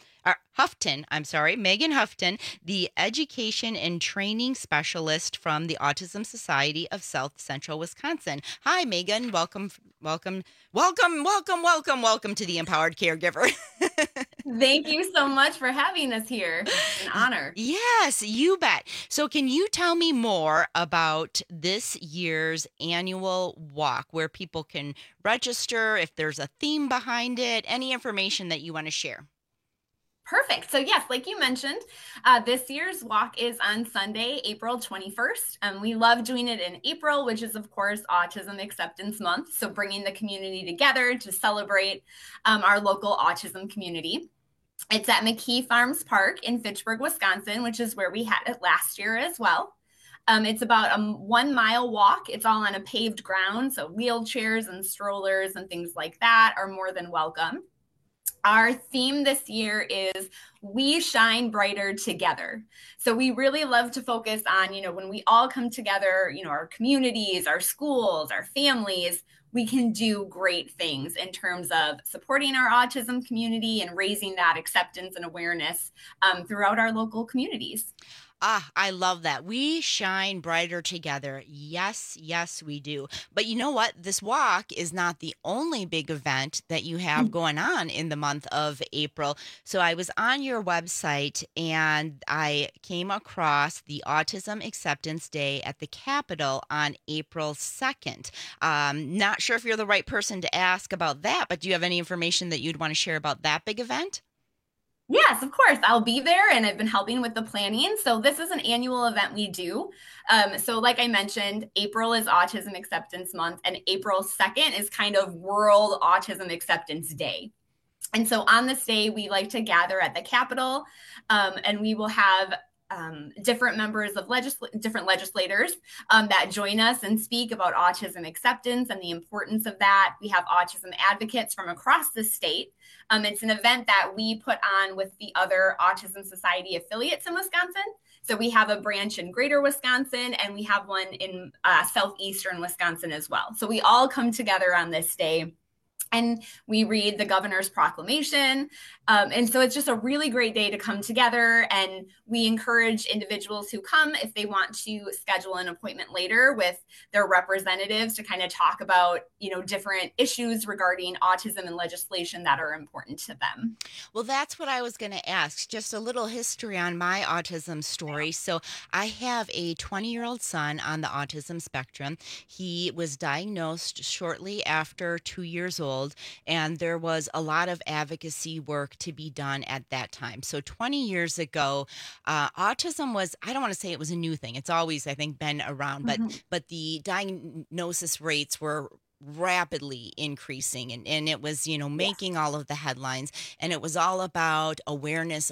the Education and Training Specialist from the Autism Society of South Central Wisconsin. Hi, Megan. Welcome to the Empowered Caregiver. Thank you so much for having us here. It's an honor. Yes, you bet. So can you tell me more about this year's annual walk, where people can register, if there's a theme behind it, any information that you want to share? Perfect. So yes, like you mentioned, this year's walk is on Sunday, April 21st. We love doing it in April, which is, of course, Autism Acceptance Month. So bringing the community together to celebrate our local autism community. It's at McKee Farms Park in Fitchburg, Wisconsin, which is where we had it last year as well. It's about a 1 mile walk. It's all on a paved ground. So wheelchairs and strollers and things like that are more than welcome. Our theme this year is We Shine Brighter Together. So we really love to focus on, when we all come together, our communities, our schools, our families, we can do great things in terms of supporting our autism community and raising that acceptance and awareness throughout our local communities. I love that. We shine brighter together. Yes, we do. But you know what? This walk is not the only big event that you have going on in the month of April. So I was on your website and I came across the Autism Acceptance Day at the Capitol on April 2nd. Not sure if you're the right person to ask about that, but do you have any information that you'd want to share about that big event? Yes, of course. I'll be there, and I've been helping with the planning. So this is an annual event we do. So like I mentioned, April is Autism Acceptance Month, and April 2nd is kind of World Autism Acceptance Day. And so on this day, we like to gather at the Capitol, and we will have different members of different legislators that join us and speak about autism acceptance and the importance of that. We have autism advocates from across the state. It's an event that we put on with the other Autism Society affiliates in Wisconsin. So we have a branch in Greater Wisconsin, and we have one in Southeastern Wisconsin as well. So we all come together on this day, and we read the governor's proclamation. And so it's just a really great day to come together. And we encourage individuals who come, if they want to schedule an appointment later with their representatives to kind of talk about, different issues regarding autism and legislation that are important to them. Well, that's what I was going to ask. Just a little history on my autism story. So I have a 20-year-old son on the autism spectrum. He was diagnosed shortly after 2 years old, and there was a lot of advocacy work to be done at that time. So 20 years ago, autism was, I don't want to say it was a new thing. It's always, I think, been around, but the diagnosis rates were rapidly increasing, and it was, making all of the headlines, and it was all about awareness.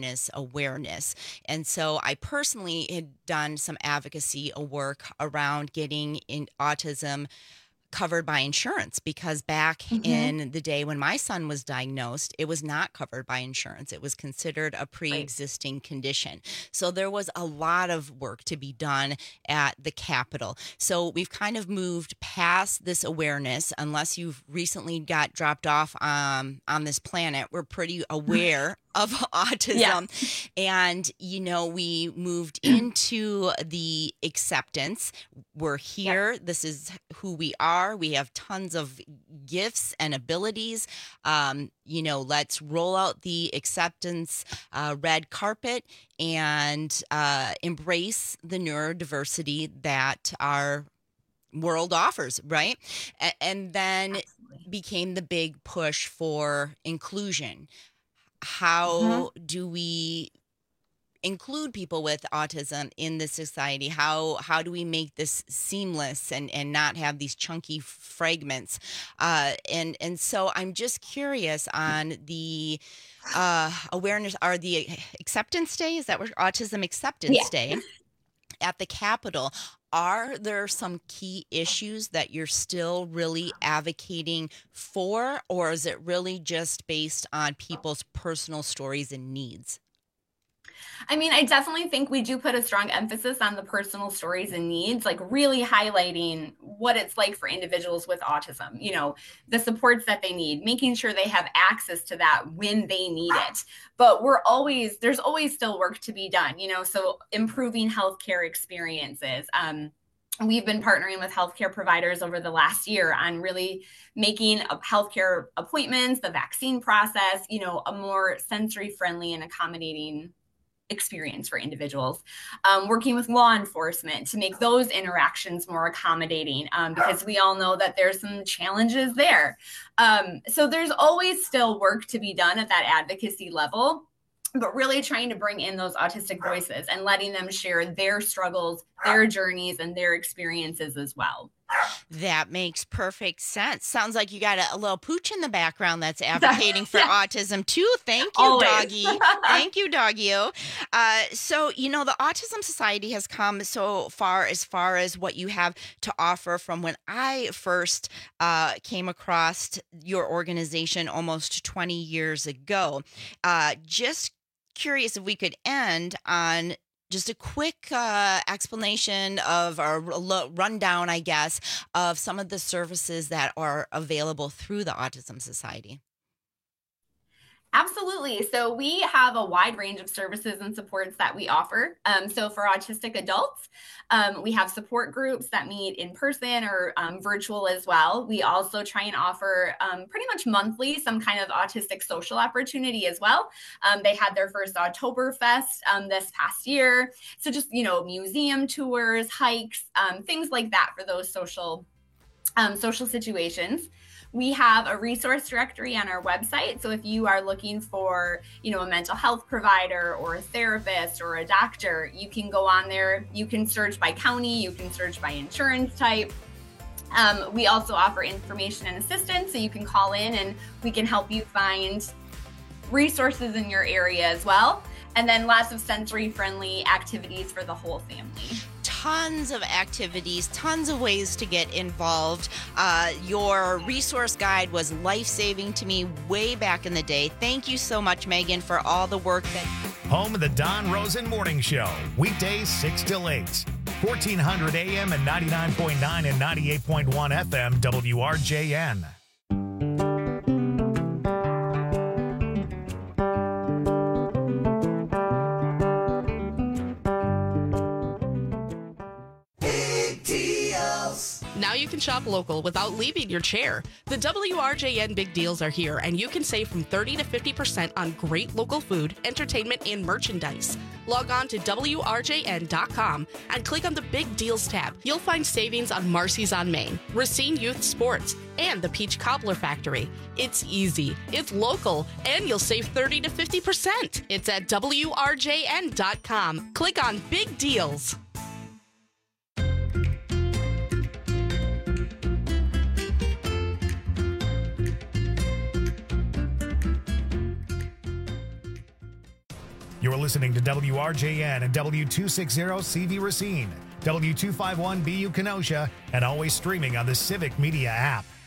And so I personally had done some advocacy work around getting in autism covered by insurance, because back in the day when my son was diagnosed, it was not covered by insurance. It was considered a pre-existing condition. So there was a lot of work to be done at the Capitol. So we've kind of moved past this awareness. Unless you've recently got dropped off on this planet, we're pretty aware of autism. And, we moved into the acceptance. We're here. This is who we are. We have tons of gifts and abilities. Let's roll out the acceptance red carpet and embrace the neurodiversity that our world offers, right? And then became the big push for inclusion. How do we include people with autism in the society? How do we make this seamless and not have these chunky fragments? And so I'm just curious on the awareness, or the acceptance day. Is that what Autism Acceptance Day at the Capitol? Are there some key issues that you're still really advocating for, or is it really just based on people's personal stories and needs? I mean, I definitely think we do put a strong emphasis on the personal stories and needs, like really highlighting what it's like for individuals with autism, the supports that they need, making sure they have access to that when they need it. But there's always still work to be done, so improving healthcare experiences. We've been partnering with healthcare providers over the last year on really making healthcare appointments, the vaccine process, a more sensory friendly and accommodating experience for individuals, working with law enforcement to make those interactions more accommodating, because we all know that there's some challenges there. So there's always still work to be done at that advocacy level, but really trying to bring in those autistic voices and letting them share their struggles, their journeys, and their experiences as well. That makes perfect sense. Sounds like you got a little pooch in the background that's advocating for autism too. Thank you, Always. Doggy. Thank you, Doggy. So, the Autism Society has come so far as what you have to offer from when I first came across your organization almost 20 years ago. Just curious if we could end on just a quick explanation of, or rundown, I guess, of some of the services that are available through the Autism Society. Absolutely. So we have a wide range of services and supports that we offer. So for autistic adults, we have support groups that meet in person or virtual as well. We also try and offer pretty much monthly some kind of autistic social opportunity as well. They had their first Oktoberfest this past year. So just, museum tours, hikes, things like that for those social situations. We have a resource directory on our website. So if you are looking for, a mental health provider or a therapist or a doctor, you can go on there. You can search by county, you can search by insurance type. We also offer information and assistance, so you can call in and we can help you find resources in your area as well. And then lots of sensory-friendly activities for the whole family. Tons of activities, tons of ways to get involved. Your resource guide was life-saving to me way back in the day. Thank you so much, Megan, for all the work that... Home of the Don Rosen Morning Show, weekdays 6 till 8. 1400 AM and 99.9 and 98.1 FM WRJN. Now you can shop local without leaving your chair. The WRJN Big Deals are here, and you can save from 30 to 50% on great local food, entertainment, and merchandise. Log on to WRJN.com and click on the Big Deals tab. You'll find savings on Marcy's on Main, Racine Youth Sports, and the Peach Cobbler Factory. It's easy, it's local, and you'll save 30 to 50%. It's at WRJN.com. Click on Big Deals. You're listening to WRJN and W260CV Racine, W251BU Kenosha, and always streaming on the Civic Media app.